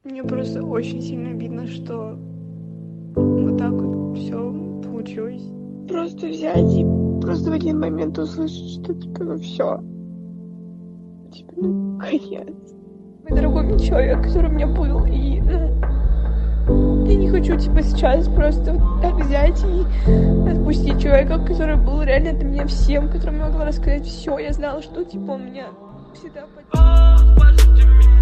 Мне просто очень сильно обидно, что вот так вот все получилось. Просто взять и просто в один момент услышать, что типа ну все. Типа, ну, конец. Мой дорогой человек, который у меня был, и я не хочу типа сейчас просто вот так взять и отпустить человека, который был реально для меня всем, которому я могла рассказать все. Я знала, что типа у меня всегда поддержит.